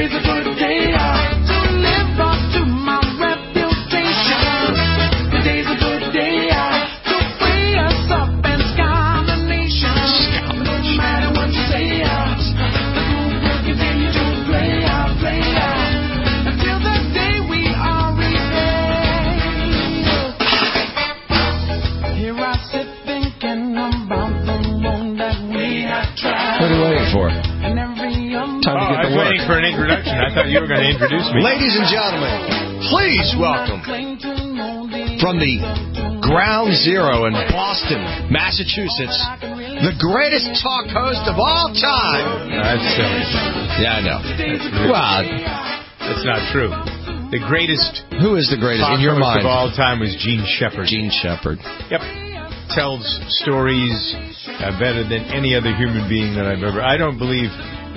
Today's a good day to live up to my reputation. Today's a good day to free us up and scour the nation. No matter what you say, the good will continue to play until the day we are repaid. Here I sit thinking about the road that we have traveled. What are you waiting for? Time to get to work. I was waiting for an introduction. I thought you were going to introduce me. Ladies and gentlemen, please welcome from the ground zero in Boston, Massachusetts, the greatest talk host of all time. That's silly. Yeah, I know. That's not true. The greatest. Who is the greatest in your mind of all time was Gene Shepard. Gene Shepard. Yep. Tells stories better than any other human being that I've ever. I don't believe.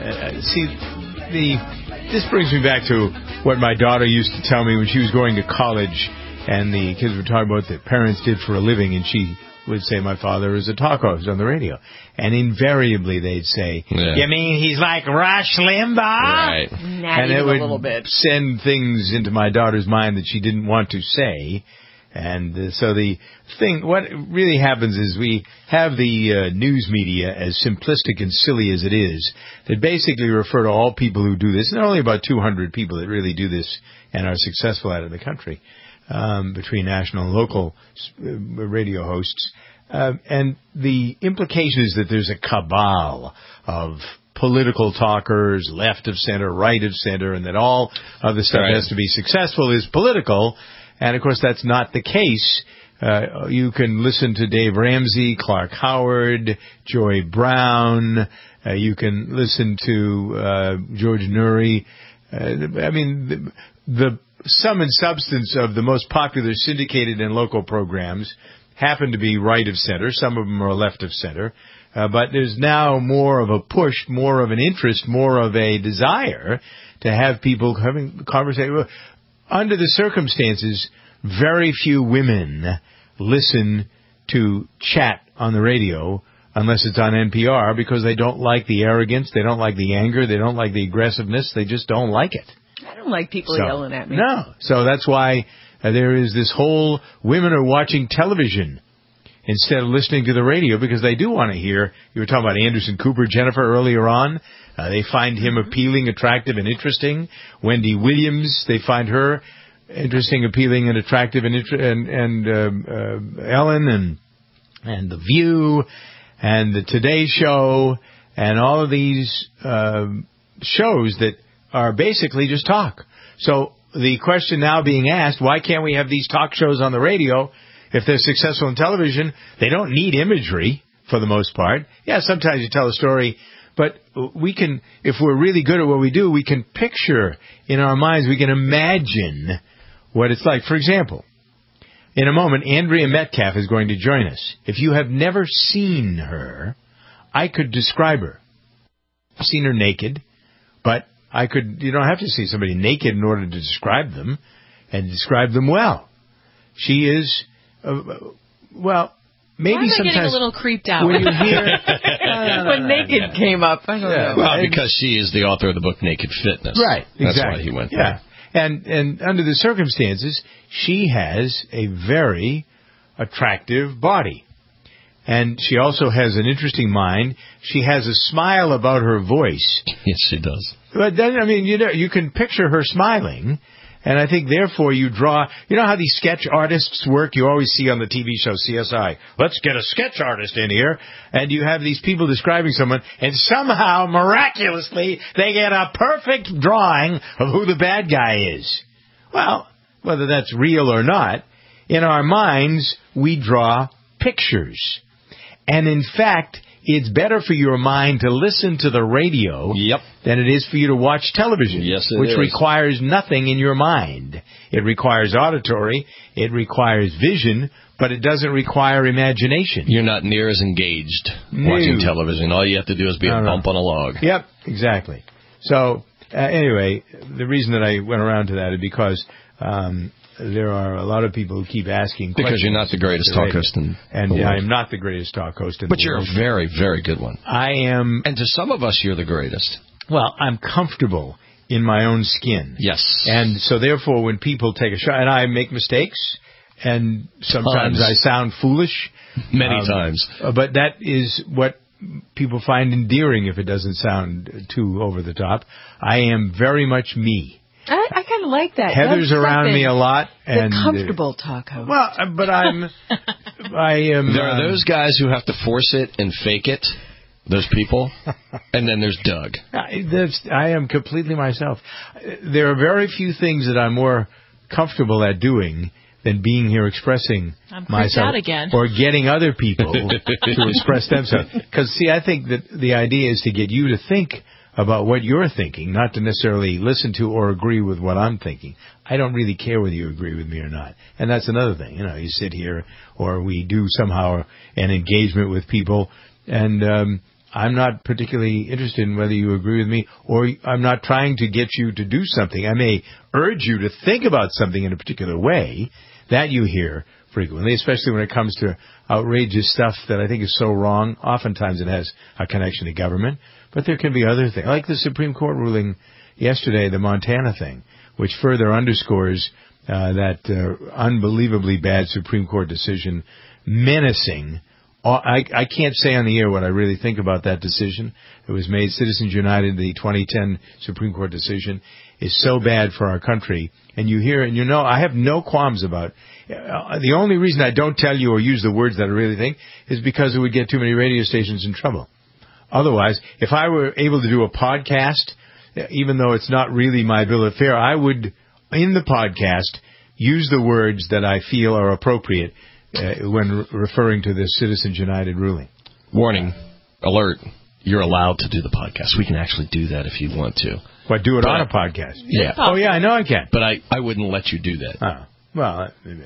This brings me back to what my daughter used to tell me when she was going to college, and the kids were talking about what their parents did for a living, and she would say, my father is a talk host on the radio. And invariably they'd say, you mean he's like Rush Limbaugh? Right. And it would a little bit. send things into my daughter's mind that she didn't want to say. And so what really happens is we have the news media, as simplistic and silly as it is, that basically refer to all people who do this. And there are only about 200 people that really do this and are successful at it in the country, between national and local radio hosts. And the implication is that there's a cabal of political talkers, left of center, right of center, and that all of the stuff has to be successful is political. And, of course, that's not the case. You can listen to Dave Ramsey, Clark Howard, Joy Brown. You can listen to George Noory. The sum and substance of the most popular syndicated and local programs happen to be right of center. Some of them are left of center. But there's now more of a push, more of an interest, more of a desire to have people having conversation. Under the circumstances, very few women listen to chat on the radio unless it's on NPR because they don't like the arrogance, they don't like the anger, they don't like the aggressiveness, they just don't like it. I don't like people yelling at me. No. So that's why there is this whole women are watching television instead of listening to the radio because they do want to hear. You were talking about Anderson Cooper, Jennifer, earlier on. They find him appealing, attractive, and interesting. Wendy Williams, they find her interesting, appealing, and attractive, and Ellen, and The View, and the Today Show, and all of these shows that are basically just talk. So the question now being asked, why can't we have these talk shows on the radio if they're successful in television? They don't need imagery for the most part. Yeah, sometimes you tell a story. But we can, if we're really good at what we do, we can picture in our minds, we can imagine what it's like. For example, in a moment, Andrea Metcalf is going to join us. If you have never seen her, I could describe her. I've seen her naked, but you don't have to see somebody naked in order to describe them, and describe them well. She is, maybe sometimes getting a little creeped out when you hear when naked came up. I don't know. Well, because she is the author of the book Naked Fitness. Right. Exactly. That's why he went there. Yeah. And under the circumstances, she has a very attractive body. And she also has an interesting mind. She has a smile about her voice. Yes, she does. But then, you can picture her smiling. And I think, therefore, you draw... You know how these sketch artists work? You always see on the TV show CSI, let's get a sketch artist in here. And you have these people describing someone, and somehow, miraculously, they get a perfect drawing of who the bad guy is. Well, whether that's real or not, in our minds, we draw pictures. And in fact... It's better for your mind to listen to the radio than it is for you to watch television, which requires nothing in your mind. It requires auditory, it requires vision, but it doesn't require imagination. You're not near as engaged watching television. All you have to do is be a bump on a log. Yep, exactly. So, anyway, the reason that I went around to that is because... there are a lot of people who keep asking questions. Because you're not the greatest talk host in the world. I am not the greatest talk host in the world. But you're a very, very good one. I am. And to some of us, you're the greatest. Well, I'm comfortable in my own skin. Yes. And so therefore when people take a shot, and I make mistakes, and sometimes I sound foolish. Many times. But that is what people find endearing if it doesn't sound too over the top. I am very much me. I kind of like that. Heather's around me a lot. And the comfortable talk host. Well, but I am. There are those guys who have to force it and fake it. Those people. And then there's Doug. I am completely myself. There are very few things that I'm more comfortable at doing than being here expressing myself out again. Or getting other people to express themselves. Because, see, I think that the idea is to get you to think about what you're thinking, not to necessarily listen to or agree with what I'm thinking. I don't really care whether you agree with me or not. And that's another thing. You know, you sit here or we do somehow an engagement with people, and I'm not particularly interested in whether you agree with me, or I'm not trying to get you to do something. I may urge you to think about something in a particular way. That you hear frequently, especially when it comes to outrageous stuff that I think is so wrong. Oftentimes it has a connection to government, but there can be other things, like the Supreme Court ruling yesterday, the Montana thing, which further underscores that unbelievably bad Supreme Court decision menacing. I can't say on the air what I really think about that decision. It was made. Citizens United, the 2010 Supreme Court decision, is so bad for our country. And you hear, and you know, I have no qualms about the only reason I don't tell you or use the words that I really think is because it would get too many radio stations in trouble. Otherwise, if I were able to do a podcast, even though it's not really my bill of fare, I would, in the podcast, use the words that I feel are appropriate when referring to this Citizens United ruling. Warning, alert, you're allowed to do the podcast. We can actually do that if you want to. What, do it on a podcast? Yeah. Oh, yeah, I know I can. But I wouldn't let you do that. Oh, well, maybe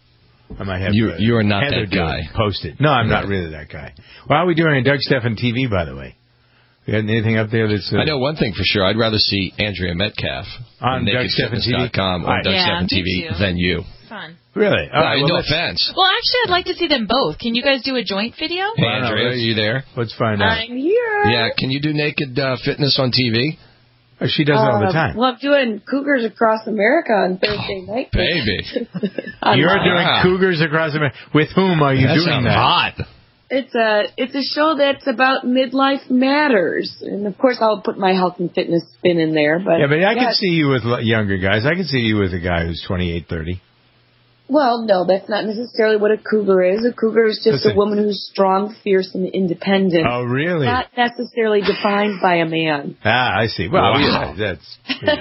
I might have you are not Heather that guy. Post it. No, I'm not really that guy. What are we doing on Doug Stephan TV, by the way? You got anything up there that's... I know one thing for sure. I'd rather see Andrea Metcalf on DougStephanTV.com or Doug Stephan TV than you. Fun. Really? All right, no offense. Well, actually, I'd like to see them both. Can you guys do a joint video? Hey, Andrea, are you there? Let's find out. I'm here. Yeah, can you do naked fitness on TV? Oh, she does it all the time. Well, I'm doing Cougars Across America on Thursday night. Baby. You're doing Cougars Across America. With whom are you doing that? Hot. It's a show that's about midlife matters, and of course I'll put my health and fitness spin in there. But I can see you with younger guys. I can see you with a guy who's 28, 30. Well, no, that's not necessarily what a cougar is. A cougar is just a woman who's strong, fierce, and independent. Oh, really? Not necessarily defined by a man. Ah, I see. Well, wow. That's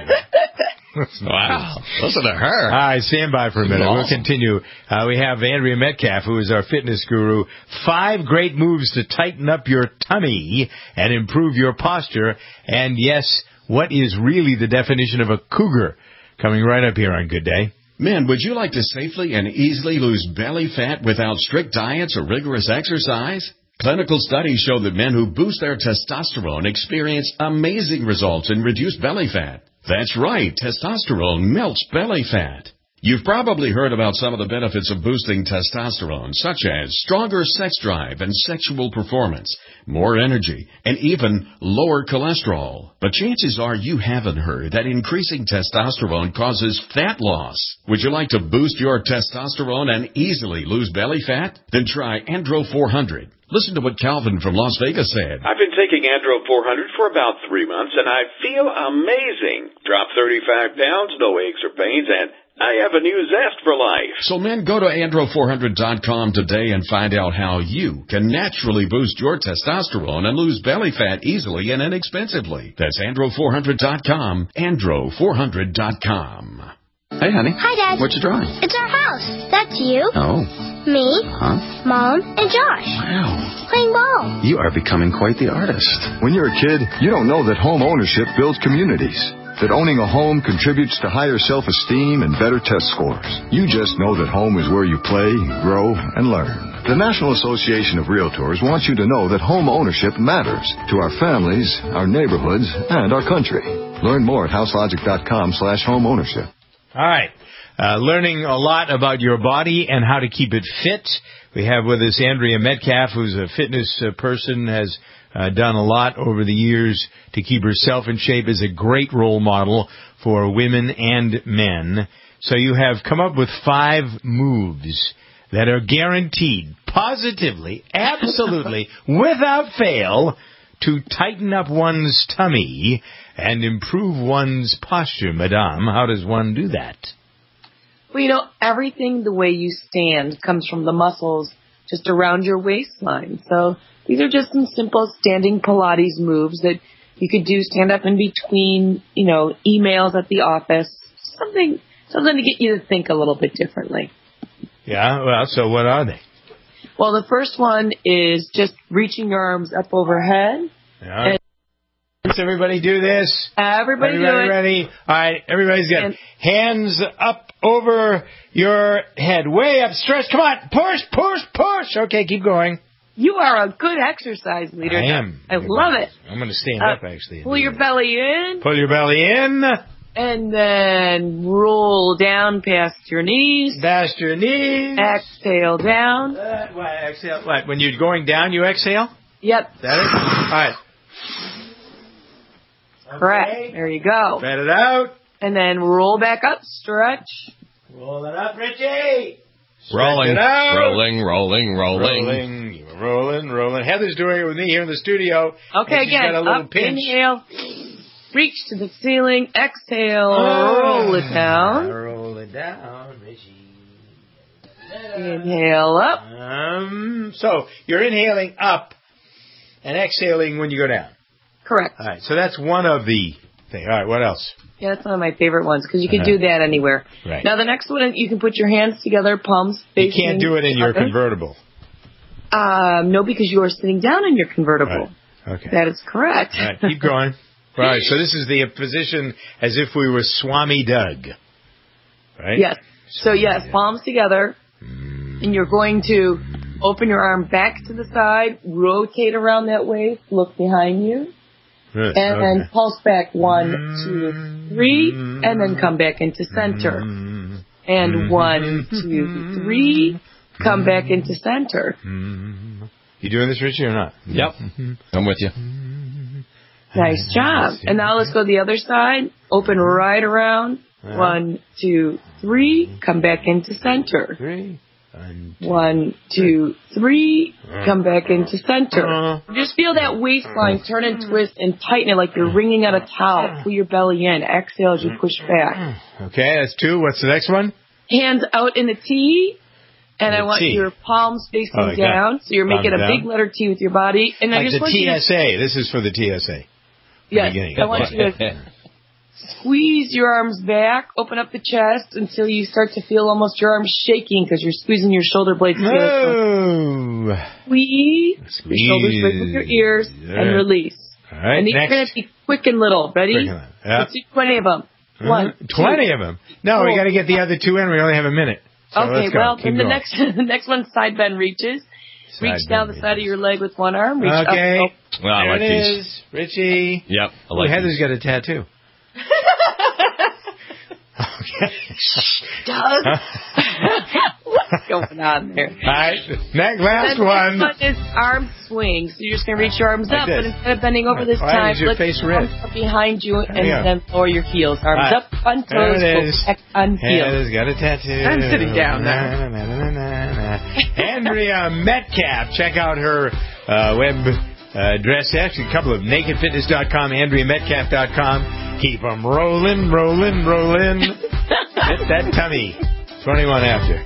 wow. Listen to her. All right, stand by for a minute. Awesome. We'll continue. We have Andrea Metcalf, who is our fitness guru. 5 great moves to tighten up your tummy and improve your posture. And, yes, what is really the definition of a cougar? Coming right up here on Good Day. Men, would you like to safely and easily lose belly fat without strict diets or rigorous exercise? Clinical studies show that men who boost their testosterone experience amazing results in reduced belly fat. That's right, testosterone melts belly fat. You've probably heard about some of the benefits of boosting testosterone, such as stronger sex drive and sexual performance, more energy, and even lower cholesterol. But chances are you haven't heard that increasing testosterone causes fat loss. Would you like to boost your testosterone and easily lose belly fat? Then try Andro 400. Listen to what Calvin from Las Vegas said. I've been taking Andro 400 for about 3 months, and I feel amazing. Dropped 35 pounds, no aches or pains, and I have a new zest for life. So men, go to Andro400.com today and find out how you can naturally boost your testosterone and lose belly fat easily and inexpensively. That's Andro400.com, Andro400.com. Hey, honey. Hi, Dad. What you drawing? It's our house. That's you. Oh. Me. Huh? Mom and Josh. Wow. Playing ball. You are becoming quite the artist. When you're a kid, you don't know that home ownership builds communities. That owning a home contributes to higher self-esteem and better test scores. You just know that home is where you play, grow, and learn. The National Association of Realtors wants you to know that home ownership matters to our families, our neighborhoods, and our country. Learn more at houselogic.com/homeownership. All right. Learning a lot about your body and how to keep it fit We have with us Andrea Metcalf, who's a fitness person, has done a lot over the years to keep herself in shape, is a great role model for women and men. So you have come up with 5 moves that are guaranteed, positively, absolutely, without fail, to tighten up one's tummy and improve one's posture. Madame, how does one do that? Well, everything the way you stand comes from the muscles just around your waistline. So these are just some simple standing Pilates moves that you could do, stand up in between, emails at the office, something to get you to think a little bit differently. Yeah, well, so what are they? Well, the first one is just reaching your arms up overhead. Yeah. Let's everybody do this. Everybody do it. Ready? All right, everybody's got hands up over your head. Way up, stretch. Come on, push. Okay, keep going. You are a good exercise leader. I am. I love it. I'm going to stand up, actually. Pull your belly in. Pull your belly in. And then roll down past your knees. Past your knees. Exhale down. Exhale. What? When you're going down, you exhale? Yep. Is that it? All right. Correct. Okay. There you go. Spread it out. And then roll back up. Stretch. Roll it up, Richie. Rolling. Rolling. Heather's doing it with me here in the studio. Okay, again. Got a little up, pinch. Inhale. Reach to the ceiling. Exhale. Roll it down. Roll it down, Richie. Inhale up. So you're inhaling up and exhaling when you go down. Correct. All right. So that's one of the things. All right. What else? Yeah, that's one of my favorite ones because you can do that anywhere. Right. Now the next one, you can put your hands together, palms facing. You can't do it in your convertible. No, because you are sitting down in your convertible. Right. Okay. That is correct. All right. Keep going. Right. So this is the position as if we were Swami Doug. Right? Yes. So yes, palms together, and you're going to open your arm back to the side, rotate around that waist, look behind you. Good. And then pulse back 1, 2, 3, and then come back into center. And 1, 2, 3, come back into center. You doing this, Richie, or not? Yep. I'm with you. Nice job. And now let's go to the other side. Open right around. 1, 2, 3, come back into center. 1, 2, 3, come back into center. Just feel that waistline turn and twist and tighten it like you're wringing out a towel. Pull your belly in. Exhale as you push back. Okay, that's 2. What's the next one? Hands out in a T. And I want your palms facing down. So you're making a big letter T with your body. And I just want you to, TSA. This is for the TSA. Yes. I want you to squeeze your arms back, open up the chest until you start to feel almost your arms shaking because you're squeezing your shoulder blades together. Squeeze. Your shoulders straight with your ears and release. All right, and these are going to be quick and little. Ready? Let's do 20 of them. 1, 20 of them? No, we got to get the other 2 in. We only have a minute. So okay, well, then the next one, side bend reaches. Reach down the side of your leg with one arm. Reach up. Well, there it is. Richie. Yep. I like Heather's got a tattoo. Okay. Doug. What's going on there? All right. Last one. Next one is arm swing. So you're just going to reach your arms up, but instead of bending over this time, let your arms up behind you and then lower your heels. Arms up on toes, back on heels. Heather's got a tattoo. I'm sitting down now. Andrea Metcalf. Check out her web address. Actually, a couple of nakedfitness.com, AndreaMetcalf.com. Keep them rolling. Hit that tummy. 21 after.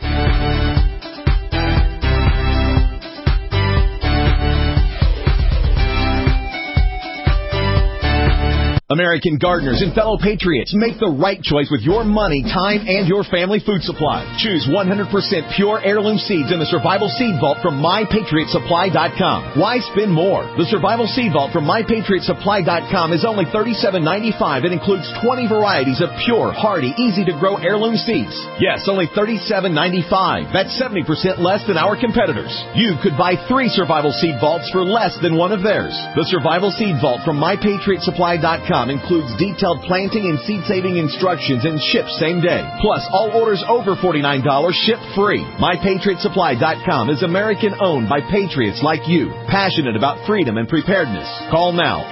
American gardeners and fellow patriots, make the right choice with your money, time, and your family food supply. Choose 100% pure heirloom seeds in the Survival Seed Vault from MyPatriotSupply.com. Why spend more? The Survival Seed Vault from MyPatriotSupply.com is only $37.95 and includes 20 varieties of pure, hardy, easy-to-grow heirloom seeds. Yes, only $37.95. That's 70% less than our competitors. You could buy 3 Survival Seed Vaults for less than one of theirs. The Survival Seed Vault from MyPatriotSupply.com MyPatriotSupply.com includes detailed planting and seed-saving instructions and ships same day. Plus, all orders over $49 ship free. MyPatriotSupply.com is American-owned by patriots like you, passionate about freedom and preparedness. Call now,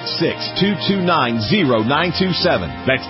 866-229-0927. That's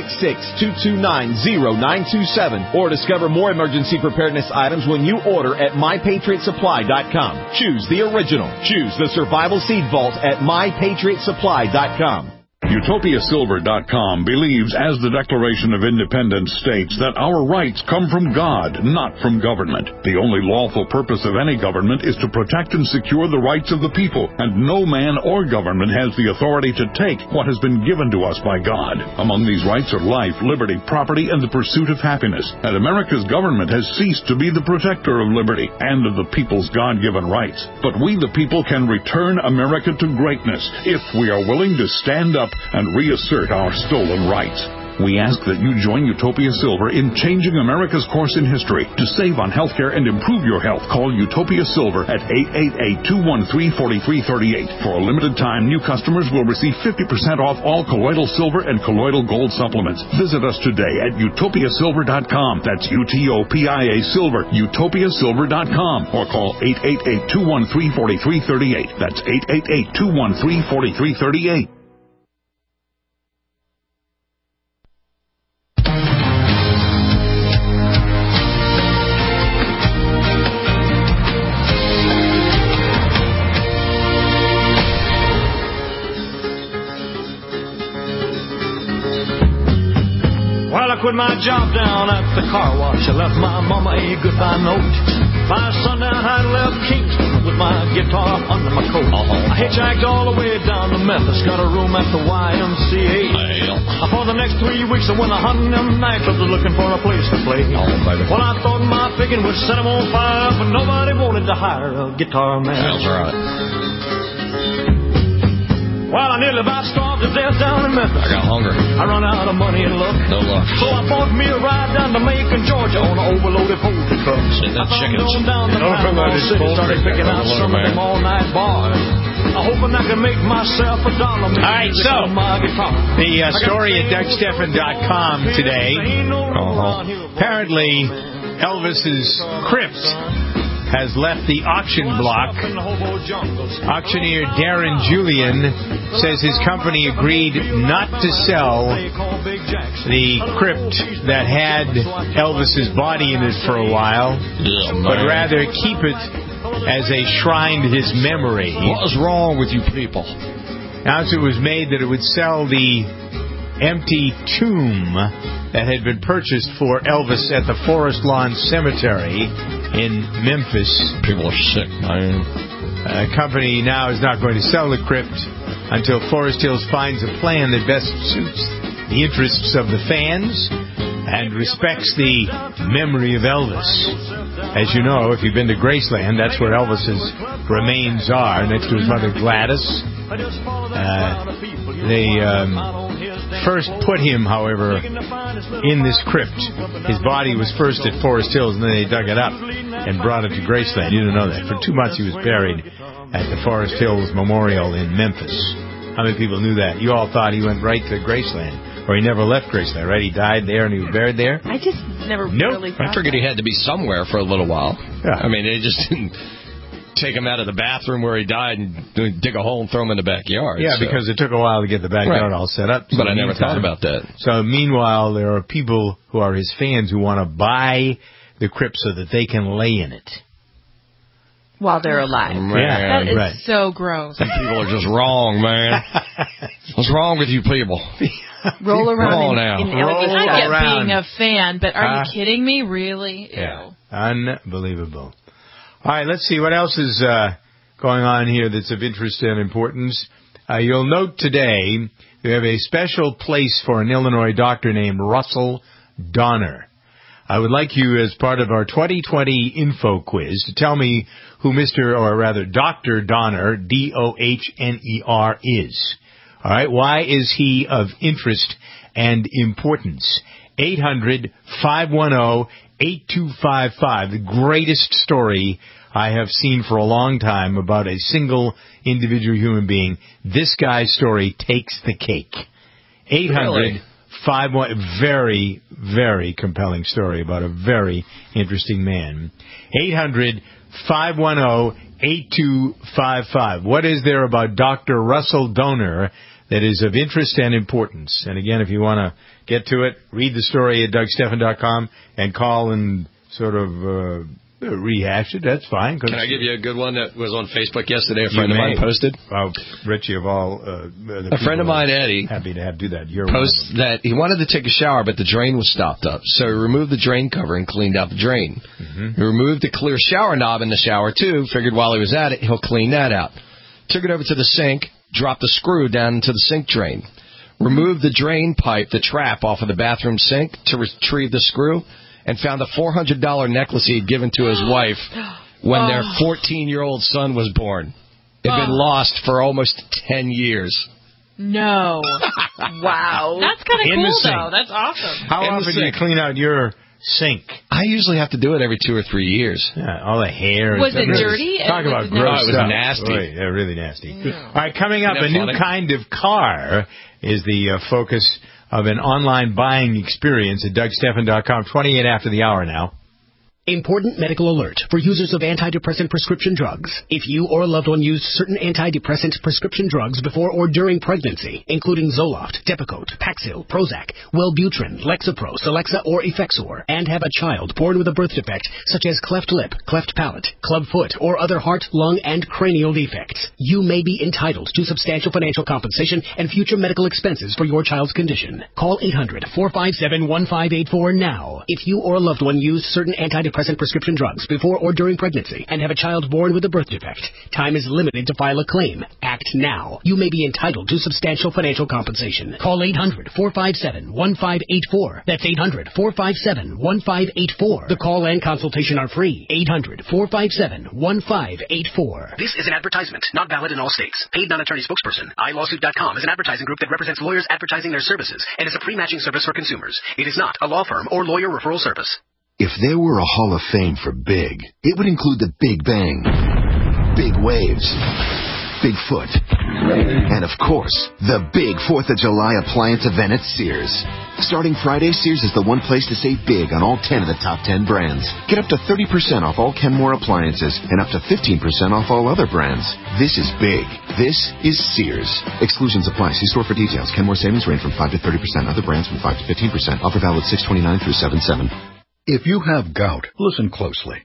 866-229-0927. Or discover more emergency preparedness items when you order at MyPatriotSupply.com. Choose the original. Choose the Survival Seed Vault at MyPatriotSupply.com. UtopiaSilver.com believes, as the Declaration of Independence states, that our rights come from God, not from government. The only lawful purpose of any government is to protect and secure the rights of the people, and no man or government has the authority to take what has been given to us by God. Among these rights are life, liberty, property, and the pursuit of happiness. And America's government has ceased to be the protector of liberty and of the people's God-given rights. But we, the people, can return America to greatness if we are willing to stand up and reassert our stolen rights. We ask that you join Utopia Silver in changing America's course in history. To save on health care and improve your health, call Utopia Silver at 888-213-4338. For a limited time, new customers will receive 50% off all colloidal silver and colloidal gold supplements. Visit us today at utopiasilver.com. That's UTOPIA Silver, utopiasilver.com. Or call 888-213-4338. That's 888-213-4338. I quit my job down at the car wash. I left my mama a goodbye note. By sundown, I left Kingston with my guitar under my coat. I hitchhiked all the way down to Memphis, got a room at the YMCA. For the next 3 weeks, I went a hunting them nightclubs looking for a place to play. Well, I thought my picking would set them on fire, but nobody wanted to hire a guitar man. That's right. Well, I nearly about starved to death down in Memphis. I got hungry. I run out of money and luck. No luck. So I bought me a ride down to Macon, Georgia on an overloaded poultry truck. That chickens. Down to Panama City, started picking out some of them all-night bars. I'm hoping I can make myself $1. All right, so the story at DougStephan.com today. Apparently, Elvis's crypt has left the auction block. Auctioneer Darren Julian says his company agreed not to sell the crypt that had Elvis's body in it for a while, but rather keep it as a shrine to his memory. What is wrong with you people? Announcement was made that it would sell the empty tomb that had been purchased for Elvis at the Forest Lawn Cemetery in Memphis. People are sick, man. The company now is not going to sell the crypt until Forest Hills finds a plan that best suits the interests of the fans and respects the memory of Elvis. As you know, if you've been to Graceland, that's where Elvis's remains are, next to his mother Gladys. They first put him, however, in this crypt. His body was first at Forest Hills, and then they dug it up and brought it to Graceland. You didn't know that. For 2 months he was buried at the Forest Hills Memorial in Memphis. How many people knew that? You all thought he went right to Graceland, or he never left Graceland, right? He died there and he was buried there? I just never really thought I figured he had to be somewhere for a little while. Yeah. I mean, they just didn't take him out of the bathroom where he died and dig a hole and throw him in the backyard. Yeah, because it took a while to get the backyard all set up. But I never thought about that. So meanwhile, there are people who are his fans who want to buy the crypt so that they can lay in it. While they're alive. Man, that is so gross. Some people are just wrong, man. What's wrong with you people? Roll around in Elvis. I get being a fan, but are you kidding me? Really? Yeah. Unbelievable. All right, let's see what else is going on here that's of interest and importance. You'll note today we have a special place for an Illinois doctor named Russell Donner. I would like you, as part of our 2020 info quiz, to tell me who Dr. Donner, D-O-H-N-E-R, is. All right, why is he of interest and importance? 800-510-8255, the greatest story I have seen for a long time about a single individual human being. This guy's story takes the cake. 800-51... Very, very compelling story about a very interesting man. 800-510-8255. What is there about Dr. Russell Donor that is of interest and importance? And again, if you want to get to it, read the story at DougStephan.com and call and sort of rehash it. That's fine. Can I give you a good one that was on Facebook yesterday? A friend of mine posted. Richie of all... a friend of mine, Eddie... Happy to do that. Posts that he wanted to take a shower, but the drain was stopped up. So he removed the drain cover and cleaned out the drain. Mm-hmm. He removed the clear shower knob in the shower, too. Figured while he was at it, he'll clean that out. Took it over to the sink, dropped the screw down into the sink drain. Removed the drain pipe, the trap, off of the bathroom sink to retrieve the screw, and found a $400 necklace he had given to his wife when their 14-year-old son was born. It had been lost for almost 10 years. No. Wow. That's kind of In the cool, sink. though. That's awesome. How often do you clean out your sink? I usually have to do it every 2 or 3 years. Yeah, all the hair. Was it dirty? Talk about gross stuff. It was stuff. nasty. Boy, yeah, really nasty. Yeah. All right, coming up, a new kind of car is the focus of an online buying experience at DougStephan.com. 28 after the hour now. Important medical alert for users of antidepressant prescription drugs. If you or a loved one used certain antidepressant prescription drugs before or during pregnancy, including Zoloft, Depakote, Paxil, Prozac, Wellbutrin, Lexapro, Celexa, or Effexor, and have a child born with a birth defect such as cleft lip, cleft palate, club foot, or other heart, lung, and cranial defects, you may be entitled to substantial financial compensation and future medical expenses for your child's condition. Call 800-457-1584 now. If you or a loved one used certain antidepressant prescription drugs before or during pregnancy and have a child born with a birth defect, time is limited to file a claim. Act now. You may be entitled to substantial financial compensation. Call 800-457-1584. That's 800-457-1584. The call and consultation are free. 800-457-1584. This is an advertisement, not valid in all states. Paid non-attorney spokesperson. iLawsuit.com is an advertising group that represents lawyers advertising their services and is a pre-matching service for consumers. It is not a law firm or lawyer referral service. If there were a Hall of Fame for big, it would include the Big Bang, Big Waves, Bigfoot, and of course, the big 4th of July appliance event at Sears. Starting Friday, Sears is the one place to save big on all 10 of the top 10 brands. Get up to 30% off all Kenmore appliances and up to 15% off all other brands. This is big. This is Sears. Exclusions apply. See store for details. Kenmore savings range from 5 to 30%. Other brands from 5 to 15%. Offer valid 6/29 through 7/7. If you have gout, listen closely.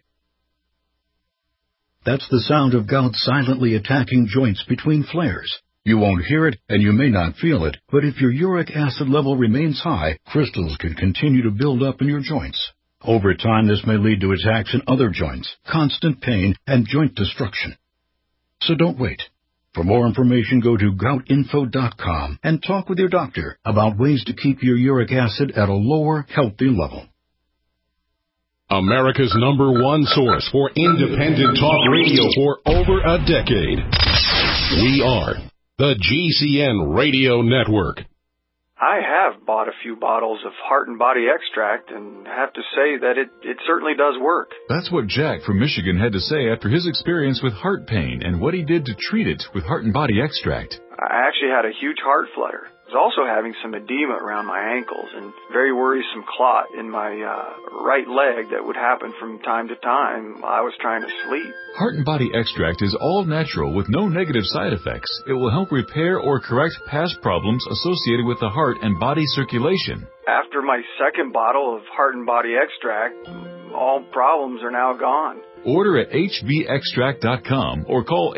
That's the sound of gout silently attacking joints between flares. You won't hear it, and you may not feel it, but if your uric acid level remains high, crystals can continue to build up in your joints. Over time, this may lead to attacks in other joints, constant pain, and joint destruction. So don't wait. For more information, go to goutinfo.com and talk with your doctor about ways to keep your uric acid at a lower, healthy level. America's #1 source for independent talk radio for over a decade. We are the GCN Radio Network. I have bought a few bottles of Heart and Body Extract and have to say that it certainly does work. That's what Jack from Michigan had to say after his experience with heart pain and what he did to treat it with Heart and Body Extract. I actually had a huge heart flutter. I was also having some edema around my ankles and very worrisome clot in my right leg that would happen from time to time while I was trying to sleep. Heart and Body Extract is all natural with no negative side effects. It will help repair or correct past problems associated with the heart and body circulation. After my second bottle of Heart and Body Extract, all problems are now gone. Order at hbextract.com or call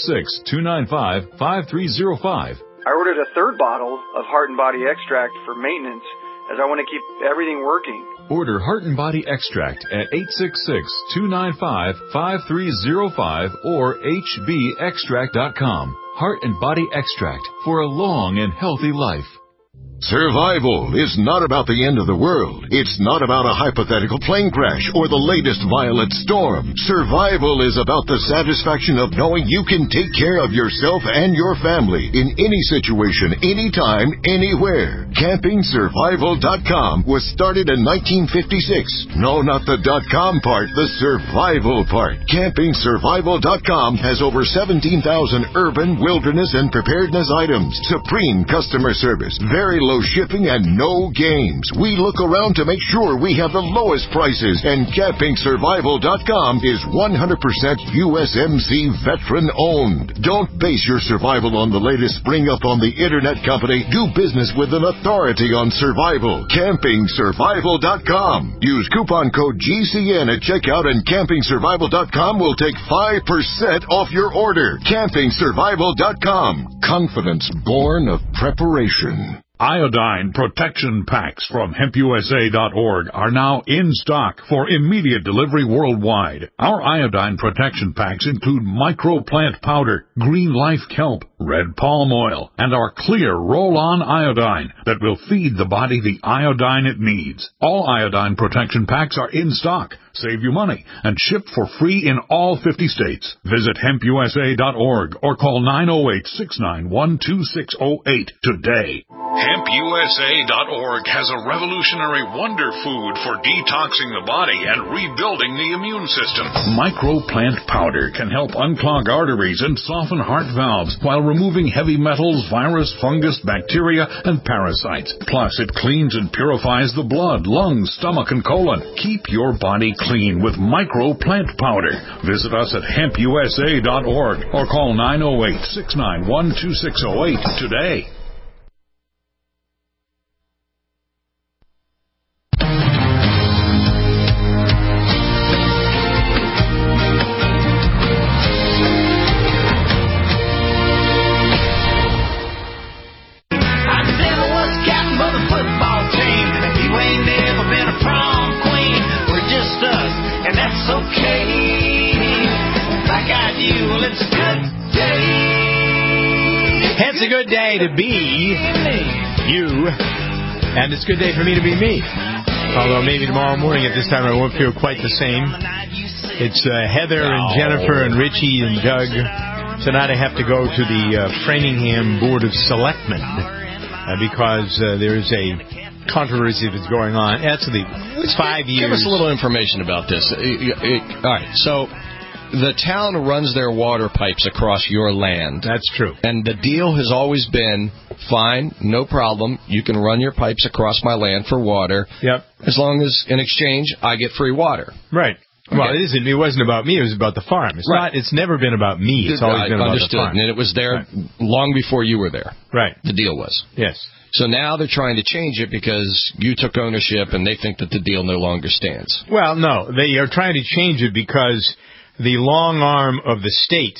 866-295-5305. I ordered a third bottle of Heart and Body Extract for maintenance as I want to keep everything working. Order Heart and Body Extract at 866-295-5305 or hbextract.com. Heart and Body Extract for a long and healthy life. Survival is not about the end of the world. It's not about a hypothetical plane crash or the latest violent storm. Survival is about the satisfaction of knowing you can take care of yourself and your family in any situation, anytime, anywhere. CampingSurvival.com was started in 1956. No, not the .com part, the survival part. CampingSurvival.com has over 17,000 urban, wilderness, and preparedness items. Supreme customer service, very low shipping and no games. We look around to make sure we have the lowest prices, and CampingSurvival.com is 100% USMC veteran-owned. Don't base your survival on the latest spring up on the Internet company. Do business with an authority on survival. CampingSurvival.com. Use coupon code GCN at checkout, and CampingSurvival.com will take 5% off your order. CampingSurvival.com. Confidence born of preparation. Iodine protection packs from HempUSA.org are now in stock for immediate delivery worldwide. Our iodine protection packs include microplant powder, green life kelp, red palm oil, and our clear roll-on iodine that will feed the body the iodine it needs. All iodine protection packs are in stock, save you money, and ship for free in all 50 states. Visit HempUSA.org or call 908-691-2608 today. HempUSA.org has a revolutionary wonder food for detoxing the body and rebuilding the immune system. Microplant powder can help unclog arteries and soften heart valves while removing heavy metals, virus, fungus, bacteria, and parasites. Plus, it cleans and purifies the blood, lungs, stomach, and colon. Keep your body clean with Microplant powder. Visit us at HempUSA.org or call 908-691-2608 today. It's a good day to be you, and it's a good day for me to be me. Although maybe tomorrow morning at this time I won't feel quite the same. It's Heather and Jennifer and Richie and Doug. Tonight I have to go to the Framingham Board of Selectmen because there's a controversy that's going on. Actually, 5 years. Give us a little information about this. All right, so the town runs their water pipes across your land. That's true. And the deal has always been, fine, no problem, you can run your pipes across my land for water. Yep. As long as, in exchange, I get free water. Right. Okay. Well, it wasn't about me, it was about the farm. It's never been about me, it's always been about the farm. And it was there long before you were there. Right. The deal was. Yes. So now they're trying to change it because you took ownership and they think that the deal no longer stands. Well, no, they are trying to change it because the long arm of the state,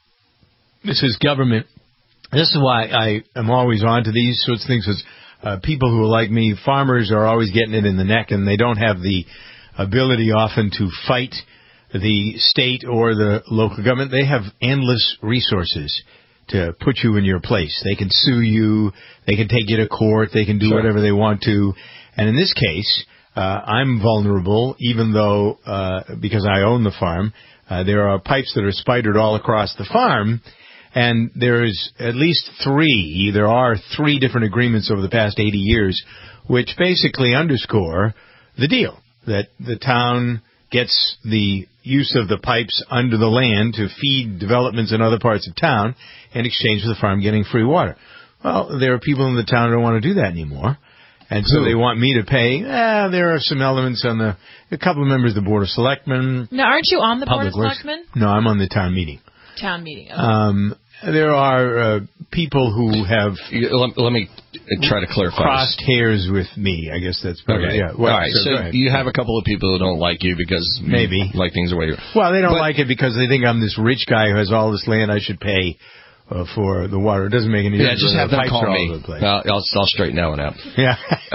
this is government. This is why I am always on to these sorts of things, because people who are like me, farmers, are always getting it in the neck, and they don't have the ability often to fight the state or the local government. They have endless resources to put you in your place. They can sue you, they can take you to court, they can do whatever they want to. And in this case, I'm vulnerable, even though, because I own the farm, there are pipes that are spidered all across the farm, and there's at least three. There are three different agreements over the past 80 years, which basically underscore the deal, that the town gets the use of the pipes under the land to feed developments in other parts of town in exchange for the farm getting free water. Well, there are people in the town who don't want to do that anymore. And so they want me to pay. There are some elements on a couple of members of the Board of Selectmen. Now, aren't you on the Board of Selectmen? No, I'm on the town meeting. Town meeting. Okay. There are people who have... Let me try to clarify. Crossed hairs with me, I guess that's better. Okay. Yeah. Well, all right, so you have a couple of people who don't like you because maybe like things the way you're... Well, they don't like it because they think I'm this rich guy who has all this land I should pay for the water. It doesn't make any difference. Yeah, just have them call me. I'll straighten that one out. Yeah.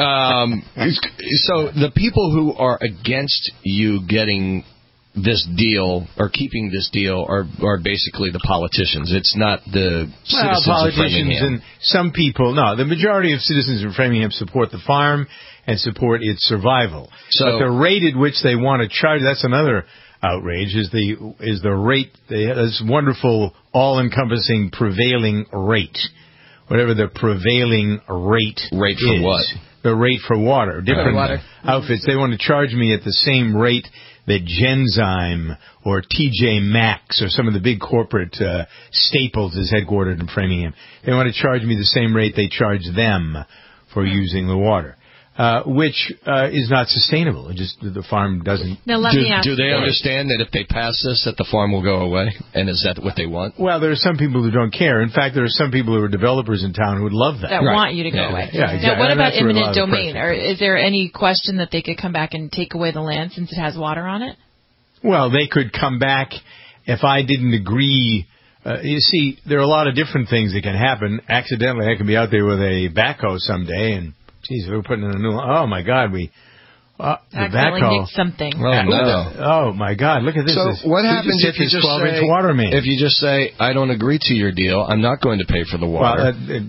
So the people who are against you getting this deal or keeping this deal are basically the politicians. It's not the citizens of Framingham. And some people, no, the majority of citizens of Framingham support the farm and support its survival. But the rate at which they want to charge, that's another outrage, is the rate, this wonderful, all-encompassing prevailing rate. Whatever the prevailing rate for is. What? The rate for water. Different outfits, they want to charge me at the same rate that Genzyme or TJ Maxx or some of the big corporate Staples is headquartered in Framingham. They want to charge me the same rate they charge them for using the water. Which is not sustainable. It just the farm doesn't. Now let me ask do they you. understand that if they pass this, that the farm will go away? And is that what they want? Well, there are some people who don't care. In fact, there are some people who are developers in town who would love that. That want you to go away. Yeah, exactly. Now, what And about that's where a lot eminent of the domain? pressure Or is there any question that they could come back and take away the land since it has water on it? Well, they could come back if I didn't agree. You see, there are a lot of different things that can happen. Accidentally, I could be out there with a backhoe someday and, geez, we're putting in a new. Oh my God, the backhoe. Nicked something. Oh, no. Oh my God, look at this. So what happens if you just 12-inch water main? If you just say, I don't agree to your deal, I'm not going to pay for the water,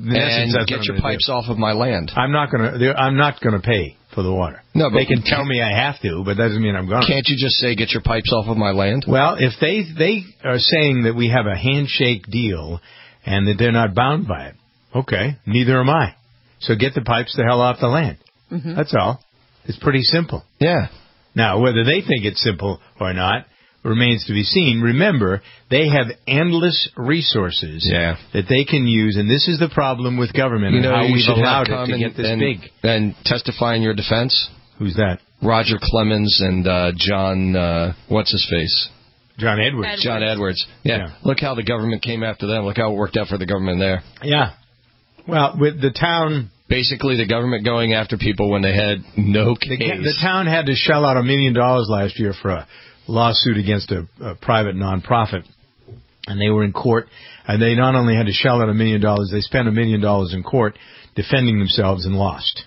and get your pipes off of my land? I'm not going to pay for the water. No, but they can tell me I have to, but that doesn't mean I'm going to. Can't you just say, get your pipes off of my land? Well, if they are saying that we have a handshake deal and that they're not bound by it, okay, neither am I. So get the pipes the hell off the land. Mm-hmm. That's all. It's pretty simple. Yeah. Now, whether they think it's simple or not remains to be seen. Remember, they have endless resources that they can use, and this is the problem with government and how we've allowed it to get this big. And testify in your defense? Who's that? Roger Clemens and John, what's-his-face? John Edwards. John Edwards. Yeah. Look how the government came after them. Look how it worked out for the government there. Yeah. Well, with the town... Basically, the government going after people when they had no case. The town had to shell out $1 million last year for a lawsuit against a private nonprofit, and they were in court. And they not only had to shell out $1 million, they spent $1 million in court defending themselves and lost.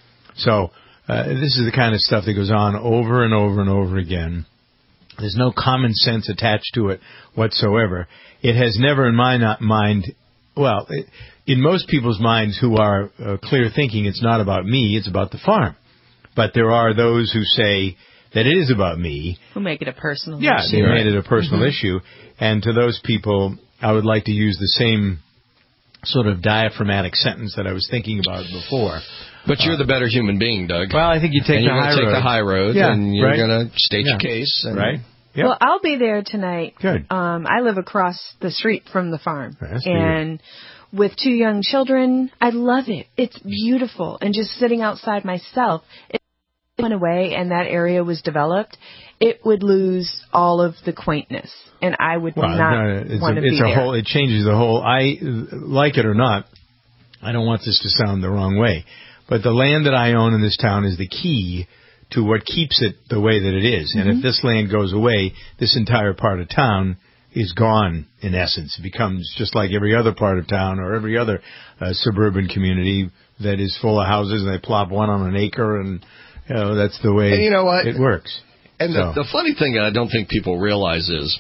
So this is the kind of stuff that goes on over and over and over again. There's no common sense attached to it whatsoever. It has never, in my mind, well, in most people's minds who are clear thinking, it's not about me, it's about the farm. But there are those who say that it is about me. Who make it a personal issue. Yeah, they made it a personal issue. And to those people, I would like to use the same sort of diaphragmatic sentence that I was thinking about before. But you're the better human being, Doug. Well, I think you take the high road. You're going to take the high road, and you're going to state your case. And right. Yep. Well, I'll be there tonight. Good. I live across the street from the farm. That's and with 2 young children, I love it. It's beautiful. And just sitting outside myself, if it went away and that area was developed, it would lose all of the quaintness. And I would not want to be there. It changes the whole, I like it or not, I don't want this to sound the wrong way, but the land that I own in this town is the key to what keeps it the way that it is. And if this land goes away, this entire part of town is gone, in essence. It becomes just like every other part of town or every other suburban community that is full of houses, and they plop one on an acre, and that's the way it works. And the funny thing that I don't think people realize is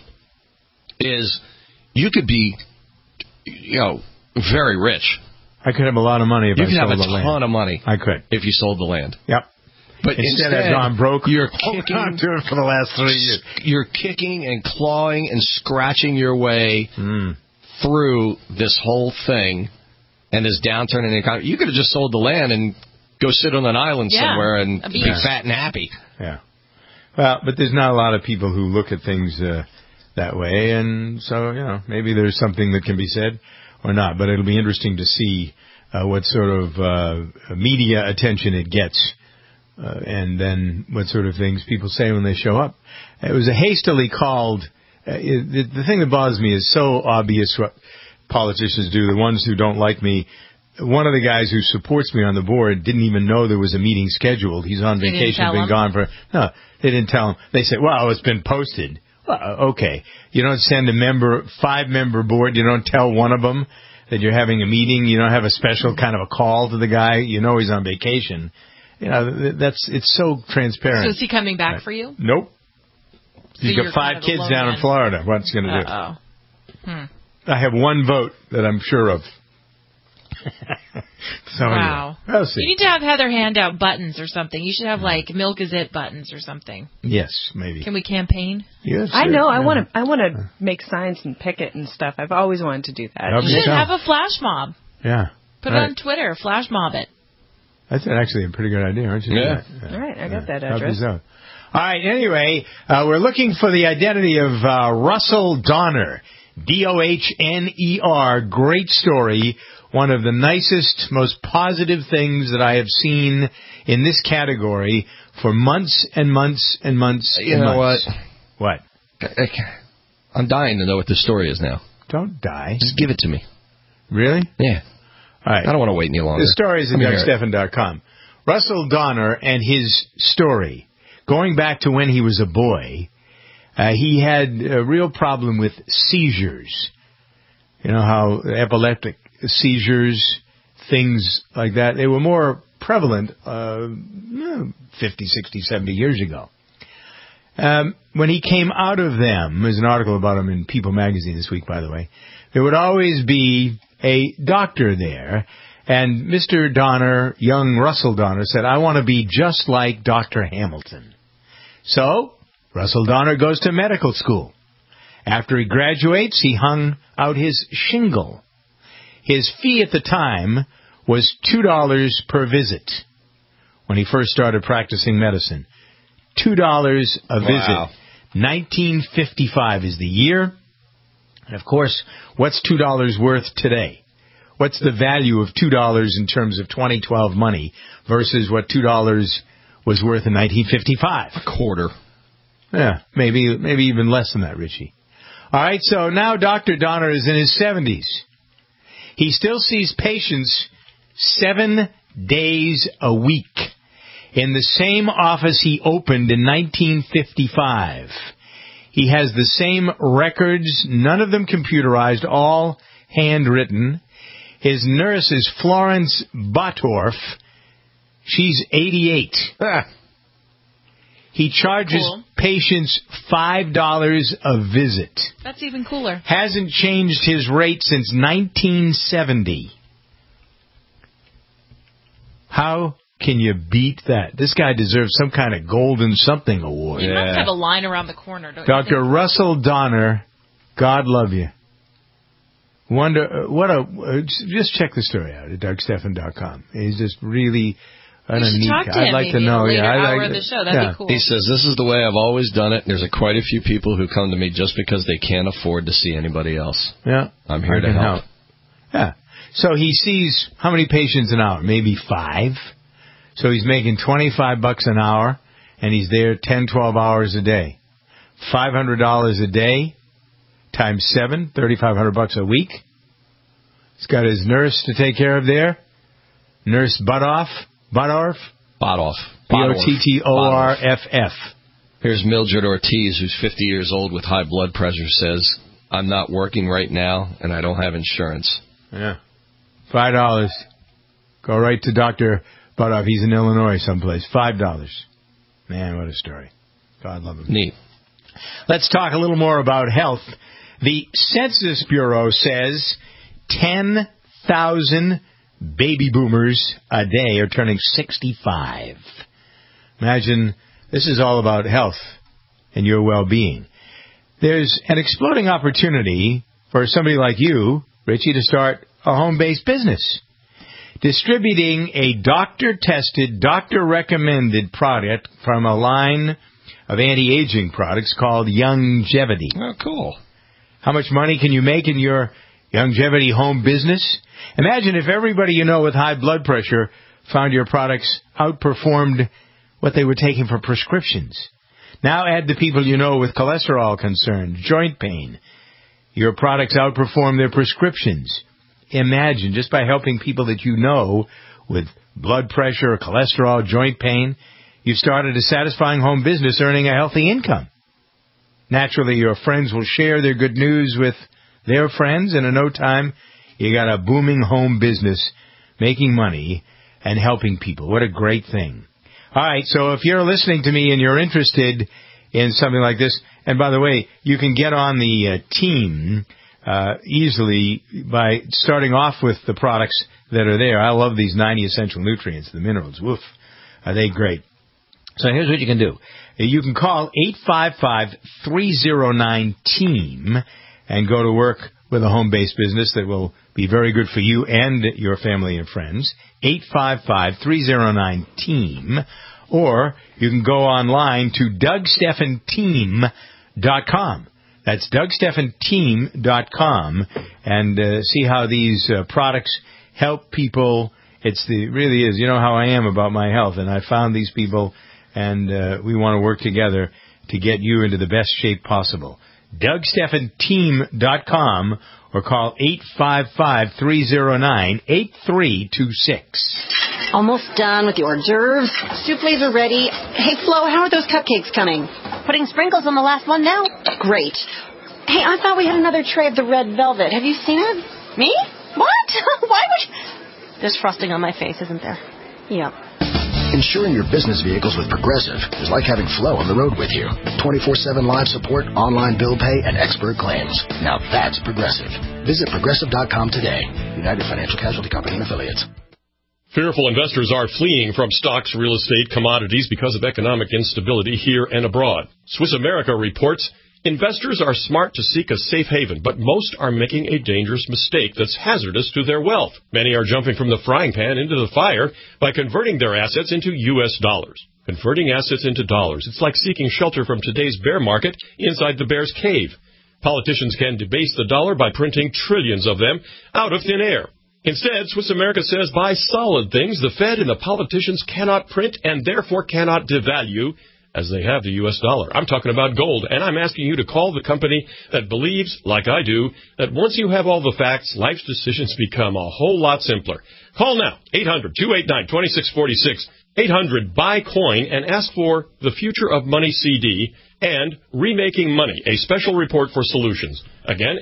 you could be, very rich. I could have a lot of money if I sold the land. You could have a ton of money. I could. If you sold the land. Yep. But instead I've gone broke. You're kicking on to it for the last 3 years. You're kicking and clawing and scratching your way through this whole thing and this downturn in the economy. You could have just sold the land and go sit on an island somewhere and be fat and happy. Yeah. Well, but there's not a lot of people who look at things that way, and so maybe there's something that can be said or not. But it'll be interesting to see what sort of media attention it gets. And then what sort of things people say when they show up. It was a hastily called... the thing that bothers me is so obvious what politicians do. The ones who don't like me... One of the guys who supports me on the board didn't even know there was a meeting scheduled. He's on vacation, been gone for... No, they didn't tell him. They said, well, it's been posted. Well, okay. You don't send a 5-member board. You don't tell one of them that you're having a meeting. You don't have a special kind of a call to the guy. You know he's on vacation. It's so transparent. So is he coming back for you? Nope. He's got 5 kids down in Florida. What's he going to do? I have 1 vote that I'm sure of. Wow. Anyway, we'll see. You need to have Heather hand out buttons or something. You should have Milk is It buttons or something. Yes, maybe. Can we campaign? Yes. I know. I want to make signs and picket and stuff. I've always wanted to do that. You should have a flash mob. Yeah. Put it on Twitter. Flash mob it. That's actually a pretty good idea, aren't you? Yeah. All right, I got that address. All right, anyway, we're looking for the identity of Russell Donner, Dohner. Great story. one of the nicest, most positive things that I have seen in this category for months and months and months You and know months. what? What? I'm dying to know what the story is now. Don't die. Just give it to me. Really? Yeah. All right. I don't want to wait any longer. The story is at Let me hear it. DougStephan.com. Russell Donner and his story, going back to when he was a boy, he had a real problem with seizures. You know how epileptic seizures, things like that, they were more prevalent 50, 60, 70 years ago. When he came out of them, there's an article about him in People magazine this week, by the way, there would always be a doctor there. And Mr. Donner, young Russell Donner, said, I want to be just like Dr. Hamilton. So, Russell Donner goes to medical school. After he graduates, he hung out his shingle. His fee at the time was $2 per visit when he first started practicing medicine. $2 a visit. 1955 is the year. And, of course, what's $2 worth today? What's the value of $2 in terms of 2012 money versus what $2 was worth in 1955? A quarter. Yeah, maybe even less than that, Richie. All right, so now Dr. Donner is in his 70s. He still sees patients 7 days a week in the same office he opened in 1955. He has the same records, none of them computerized, all handwritten. His nurse is Florence Bottorff. She's 88. He charges patients $5 a visit. That's even cooler. Hasn't changed his rate since 1970. How can you beat that? This guy deserves some kind of golden something award. You must have a line around the corner, don't you Dr. think? Russell Donner, God love you. Just check the story out at DougStephan.com. He's just really You should talk to him I'd like to maybe know. in a later I'd hour like of the to- show. That'd be cool. He says, this is the way I've always done it. There's quite a few people who come to me just because they can't afford to see anybody else. Yeah. I'm here I to can help. Yeah. So he sees how many patients an hour? Maybe 5. So he's making $25 an hour, and he's there 10, 12 hours a day. $500 a day times 7, $3,500 a week. He's got his nurse to take care of there. Nurse Bottorff. Bottorff. Here's Mildred Ortiz, who's 50 years old with high blood pressure, says, I'm not working right now, and I don't have insurance. Yeah. $5. Go right to Dr. Bottorff. He's in Illinois someplace. $5. Man, what a story. God love him. Neat. Let's talk a little more about health. The Census Bureau says 10,000 baby boomers a day are turning 65. Imagine, this is all about health and your well-being. There's an exploding opportunity for somebody like you, Richie, to start a home-based business. Distributing a doctor-tested, doctor-recommended product from a line of anti-aging products called Youngevity. Oh, cool. How much money can you make in your Youngevity home business? Imagine if everybody you know with high blood pressure found your products outperformed what they were taking for prescriptions. Now add the people you know with cholesterol concerns, joint pain. Your products outperform their prescriptions. Imagine, just by helping people that you know with blood pressure, cholesterol, joint pain, you've started a satisfying home business earning a healthy income. Naturally, your friends will share their good news with their friends, and in no time, you got a booming home business making money and helping people. What a great thing. All right, so if you're listening to me and you're interested in something like this, and by the way, you can get on the team easily by starting off with the products that are there. I love these 90 essential nutrients, the minerals. Woof, are they great. So here's what you can do. You can call 855-309-TEAM and go to work with a home-based business that will be very good for you and your family and friends. 855-309-TEAM. Or you can go online to DougStephanTeam.com. That's DougStephanTeam.com and see how these products help people. Really is. You know how I am about my health, and I found these people, and we want to work together to get you into the best shape possible. DougStephanTeam.com or call 855-309-8326. Almost done with your hors d'oeuvres. Souffles are ready. Hey, Flo, how are those cupcakes coming? Putting sprinkles on the last one now. Great. Hey, I thought we had another tray of the red velvet. Have you seen it? Me? What? Why would you... There's frosting on my face, isn't there? Yep. Insuring your business vehicles with Progressive is like having Flo on the road with you. 24/7 live support, online bill pay, and expert claims. Now that's Progressive. Visit Progressive.com today. United Financial Casualty Company and Affiliates. Fearful investors are fleeing from stocks, real estate, commodities because of economic instability here and abroad. Swiss America reports investors are smart to seek a safe haven, but most are making a dangerous mistake that's hazardous to their wealth. Many are jumping from the frying pan into the fire by converting their assets into U.S. dollars. Converting assets into dollars, it's like seeking shelter from today's bear market inside the bear's cave. Politicians can debase the dollar by printing trillions of them out of thin air. Instead, Swiss America says buy solid things the Fed and the politicians cannot print and therefore cannot devalue as they have the U.S. dollar. I'm talking about gold, and I'm asking you to call the company that believes, like I do, that once you have all the facts, life's decisions become a whole lot simpler. Call now, 800-289-2646, 800-BUY-COIN, and ask for the Future of Money CD and Remaking Money, a special report for solutions. Again,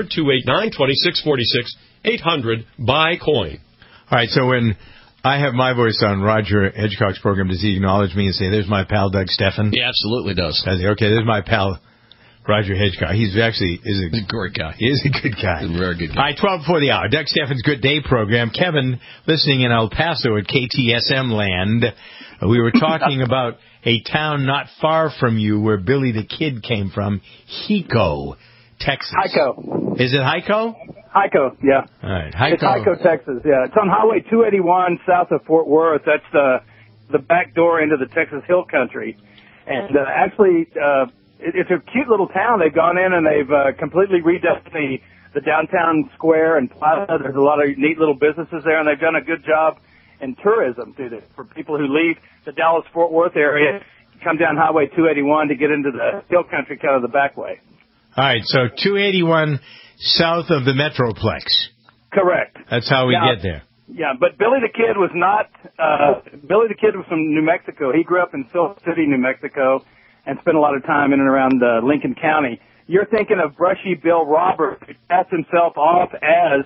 800-289-2646, 800-BUY-COIN. All right, so when I have my voice on Roger Hedgecock's program, does he acknowledge me and say, there's my pal Doug Stephan? He absolutely does. Okay, there's my pal Roger Hedgecock. He's actually He's a great guy. He is a good guy. He's a very good guy. All right, 12 before the hour. Doug Stephan's Good Day program. Kevin, listening in El Paso at KTSM land, we were talking about a town not far from you where Billy the Kid came from, Hico, Texas. Hico. Is it Hico? Hico, yeah. All right, Hico. It's Hico, Texas, yeah. It's on Highway 281 south of Fort Worth. That's the back door into the Texas Hill Country. And actually, it's a cute little town. They've gone in and they've completely redone the downtown square and plaza. There's a lot of neat little businesses there, and they've done a good job in tourism through this. For people who leave the Dallas-Fort Worth area, come down Highway 281 to get into the Hill Country kind of the back way. All right, so 281 south of the Metroplex. Correct. That's how we get there. Yeah, but Billy the Kid was not, Billy the Kid was from New Mexico. He grew up in Silver City, New Mexico, and spent a lot of time in and around Lincoln County. You're thinking of Brushy Bill Roberts, who passed himself off as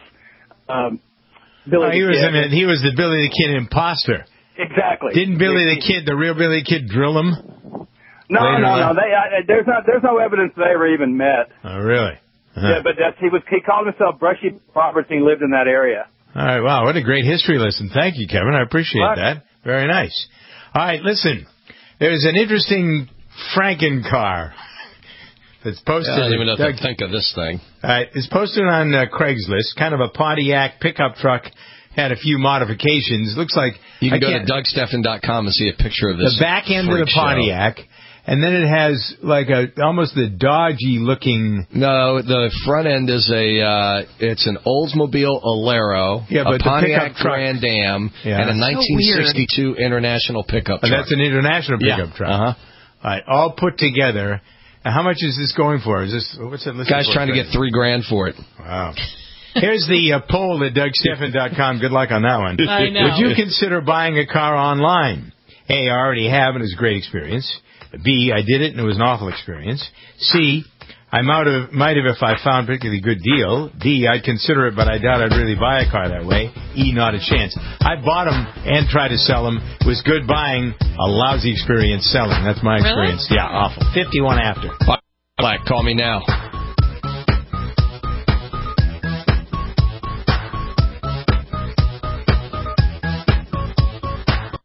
Billy the Kid. He was the Billy the Kid imposter. Exactly. Didn't Billy the Kid, the real Billy the Kid, drill him? No. There's no evidence they ever even met. Oh, really? Uh-huh. Yeah, but he called himself Brushy Roberts, and he lived in that area. All right, wow, what a great history lesson. Thank you, Kevin. I appreciate that. Very nice. All right, listen, there's an interesting Franken-car that's posted. I don't even know what to think of this thing. All right, it's posted on Craigslist, kind of a Pontiac pickup truck. Had a few modifications. Looks like you can go to DougStephan.com and see a picture of this. The back end of the Pontiac. And then it has like almost the Dodgy looking. No, the front end is it's an Oldsmobile Alero, a Pontiac Grand Am, and a 1962 International pickup truck. That's an International pickup truck. Uh-huh. All right, all put together. And how much is this going for? What's it listed Guy's for? trying to get $3,000 for it. Wow. Here's the poll at DougStephan.com. Good luck on that one. I know. Would you consider buying a car online? A, I already have, and it's a great experience. B, I did it, and it was an awful experience. C, I might have if I found a particularly good deal. D, I'd consider it, but I doubt I'd really buy a car that way. E, not a chance. I bought them and tried to sell them. It was good buying, a lousy experience selling. That's my experience. Really? Yeah, awful. 51 after. Black, call me now.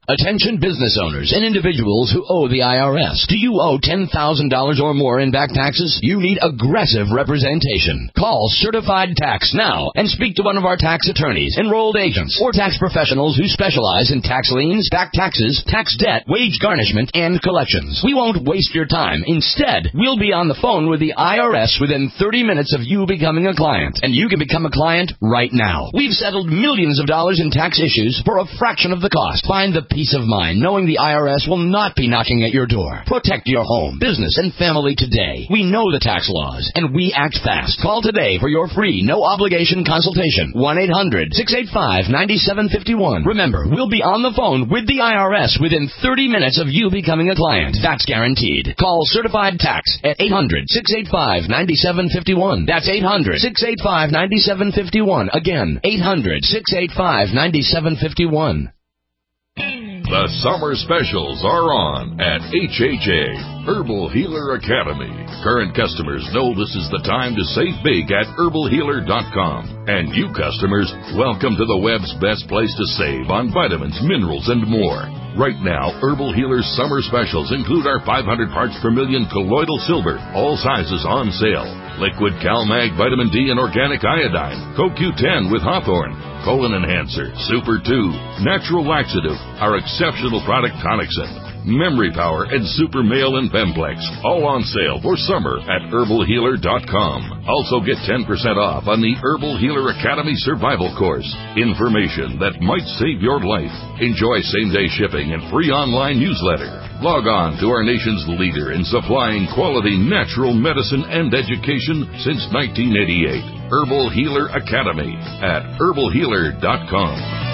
Attention business owners and individuals who owe the IRS. Do you owe $10,000 or more in back taxes? You need aggressive representation. Call Certified Tax now and speak to one of our tax attorneys, enrolled agents, or tax professionals who specialize in tax liens, back taxes, tax debt, wage garnishment, and collections. We won't waste your time. Instead, we'll be on the phone with the IRS within 30 minutes of you becoming a client. And you can become a client right now. We've settled millions of dollars in tax issues for a fraction of the cost. Find the peace of mind knowing the IRS will not be knocking at your door. Protect your home, business, and family today. We know the tax laws, and we act fast. Call today for your free, no-obligation consultation. 1-800-685-9751. Remember, we'll be on the phone with the IRS within 30 minutes of you becoming a client. That's guaranteed. Call Certified Tax at 800-685-9751. That's 800-685-9751. Again, 800-685-9751. The summer specials are on at HHA, Herbal Healer Academy. Current customers know this is the time to save big at herbalhealer.com. And new customers, welcome to the web's best place to save on vitamins, minerals, and more. Right now, Herbal Healer's summer specials include our 500 parts per million colloidal silver, all sizes on sale. Liquid CalMag Vitamin D and Organic Iodine, CoQ10 with Hawthorne, Colon Enhancer, Super 2, Natural Laxative, our exceptional product Tonicsyn, Memory Power, and Super Male and Femplex, all on sale for summer at herbalhealer.com. Also get 10% off on the Herbal Healer Academy Survival Course. Information that might save your life. Enjoy same-day shipping and free online newsletter. Log on to our nation's leader in supplying quality natural medicine and education since 1988. Herbal Healer Academy at herbalhealer.com.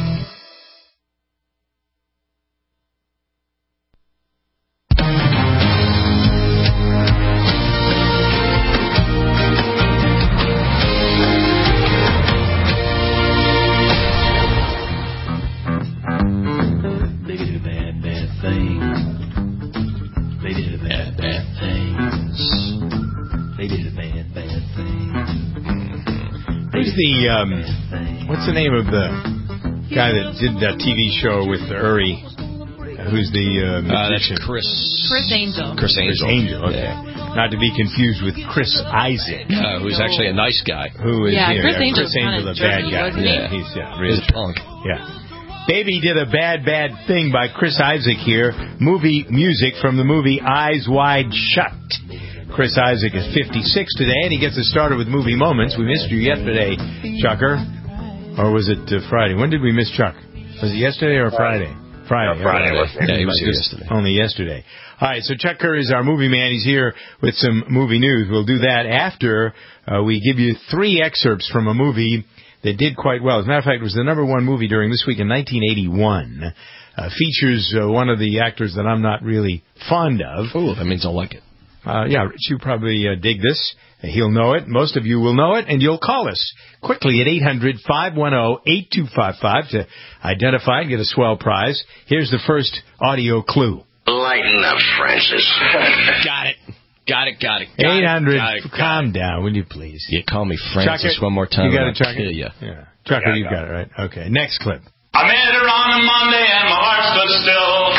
What's the name of the guy that did that TV show with Uri? Who's the magician? That's Chris Angel. Chris Angel, okay. Yeah. Not to be confused with Chris Isaac. Who's actually a nice guy. Who is here? Chris Angel, the bad guy. Yeah. He's really a punk. Yeah. Baby did a bad thing by Chris Isaac here. Movie music from the movie Eyes Wide Shut. Chris Isaac is 56 today, and he gets us started with movie moments. We missed you yesterday, Chucker. Or was it Friday? When did we miss Chuck? Was it yesterday or Friday? Friday. Yeah, he was here yesterday. Only yesterday. All right, so Chuck Curry is our movie man. He's here with some movie news. We'll do that after we give you 3 excerpts from a movie that did quite well. As a matter of fact, it was the #1 movie during this week in 1981. Features one of the actors that I'm not really fond of. Oh, that means I'll like it. Yeah, Rich, you probably dig this. He'll know it. Most of you will know it, and you'll call us quickly at 800-510-8255 to identify and get a swell prize. Here's the first audio clue. Lighten up, Francis. Got it. 800, calm down, will you please? You call me Francis Chucker, one more time. You got it, Chucker? Yeah. Chucker, you got it, right? Okay, next clip. I met her on a Monday and my heart stood still.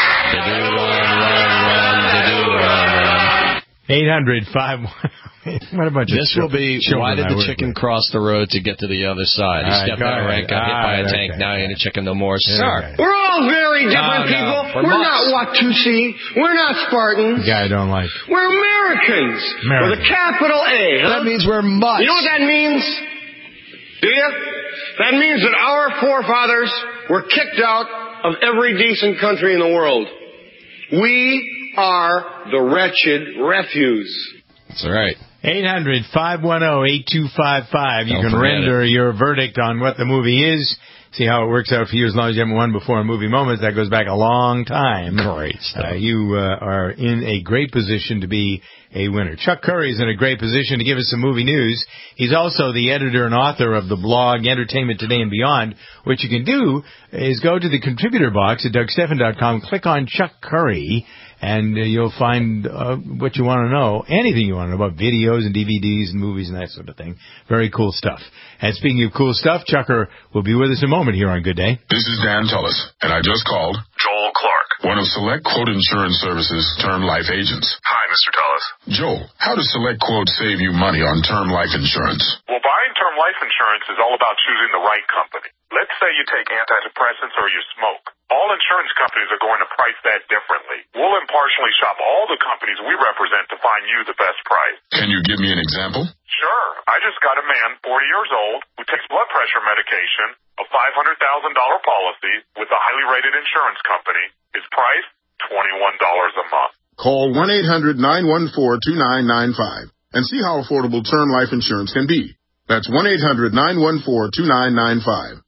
800-510. What a bunch this will be, why did the chicken cross the road to get to the other side? He stepped out of rank, got hit by a tank, now he ain't a chicken no more. Sir. We're all very different people. We're not Watusi. We're not Spartans. The guy I don't like. We're Americans. With a capital A. Huh? That means we're mutts. You know what that means? Do you? That means that our forefathers were kicked out of every decent country in the world. We are the wretched refuse. That's all right. 800-510-8255. You can render your verdict on what the movie is. See how it works out for you as long as you haven't won before in Movie Moments. That goes back a long time. Great stuff. You are in a great position to be a winner. Chuck Curry is in a great position to give us some movie news. He's also the editor and author of the blog Entertainment Today and Beyond. What you can do is go to the contributor box at DougStephan.com, click on Chuck Curry, and you'll find what you want to know, anything you want to know about videos and DVDs and movies and that sort of thing. Very cool stuff. And speaking of cool stuff, Chucker will be with us in a moment. moment here on Good Day. This is Dan Tullis, and I just called Joel Clark, one of Select Quote Insurance Services' term life agents. Hi, Mr. Tullis. Joel, how does Select Quote save you money on term life insurance? Well, buying term life insurance is all about choosing the right company. Let's say you take antidepressants or you smoke. All insurance companies are going to price that differently. We'll impartially shop all the companies we represent to find you the best price. Can you give me an example? Sure. I just got a man, 40 years old, who takes blood pressure medication, a $500,000 policy with a highly rated insurance company. His price, $21 a month. Call 1-800-914-2995 and see how affordable term life insurance can be. That's 1-800-914-2995.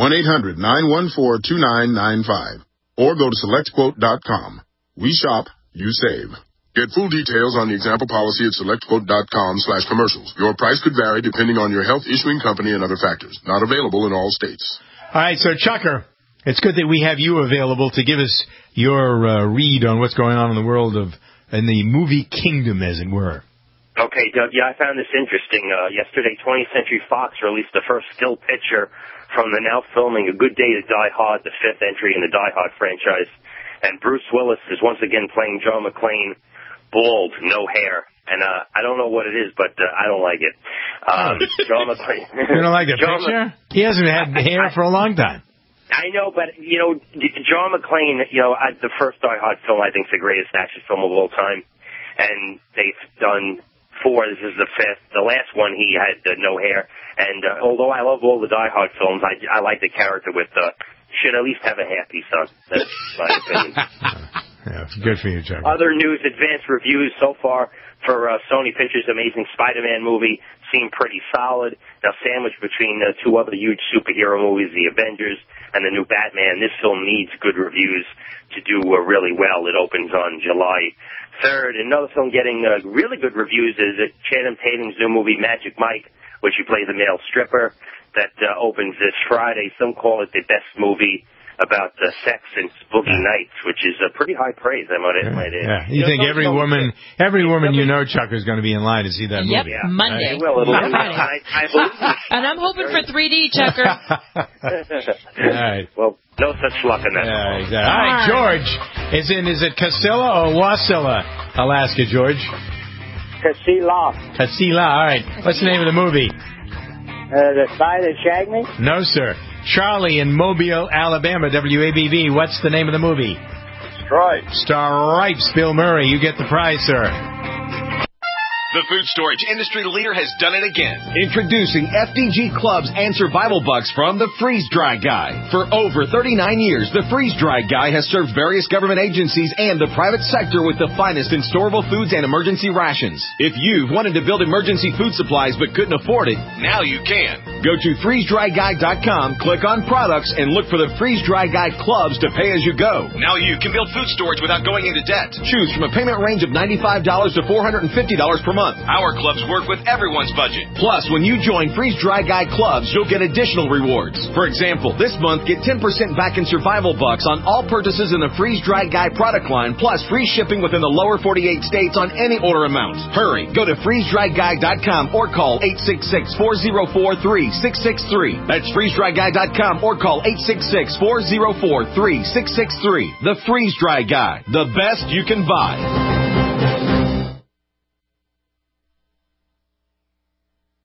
1-800-914-2995. Or go to SelectQuote.com. We shop, you save. Get full details on the example policy at SelectQuote.com/commercials. Your price could vary depending on your health issuing company and other factors. Not available in all states. All right, so Chucker, it's good that we have you available to give us your read on what's going on in the world in the movie kingdom, as it were. Okay, Doug, yeah, I found this interesting. Yesterday, 20th Century Fox released the first still picture from the now filming A Good Day to Die Hard, the fifth entry in the Die Hard franchise. And Bruce Willis is once again playing John McClane, bald, no hair. And I don't know what it is, but I don't like it. John McClane. You don't like the picture? He hasn't had hair for a long time. I know, but, John McClane, the first Die Hard film, I think, is the greatest action film of all time. And they've done 4. This is the 5th. The last one, he had no hair. And although I love all the Die Hard films, I like the character with should at least have a happy son. That's my opinion. Yeah, it's good for you, Chuck. Other news, advanced reviews so far for Sony Pictures' Amazing Spider-Man movie seem pretty solid. Now, sandwiched between 2 other huge superhero movies, The Avengers and the new Batman, this film needs good reviews to do really well. It opens on July 3rd. Another film getting really good reviews is Channing Tatum's new movie, Magic Mike, which he plays a male stripper, that opens this Friday. Some call it the best movie about sex and spooky nights, which is pretty high praise, I might add. Yeah. You think every woman Chuck, is going to be in line to see that movie? Yep, Monday. Right? Well, and I'm hoping for 3D, Chucker. All right. Well, no such luck in that. Yeah, exactly. All right, George. Is it Casilla or Wasilla, Alaska, George? Casilla. All right. What's the name of the movie? The Spy That Shagged Me? No, sir. Charlie in Mobile, Alabama, WABB. What's the name of the movie? Stripes. Bill Murray, you get the prize, sir. The food storage industry leader has done it again. Introducing FDG Clubs and Survival Bucks from the Freeze Dry Guy. For over 39 years, the Freeze Dry Guy has served various government agencies and the private sector with the finest in storable foods and emergency rations. If you've wanted to build emergency food supplies but couldn't afford it, now you can. Go to freezedryguy.com, click on products, and look for the Freeze Dry Guy Clubs to pay as you go. Now you can build food storage without going into debt. Choose from a payment range of $95 to $450 per month. Our clubs work with everyone's budget. Plus, when you join Freeze Dry Guy Clubs, you'll get additional rewards. For example, this month, get 10% back in Survival Bucks on all purchases in the Freeze Dry Guy product line, plus free shipping within the lower 48 states on any order amount. Hurry, go to freezedryguy.com or call 866-404-3663. That's freezedryguy.com or call 866-404-3663. The Freeze Dry Guy, the best you can buy.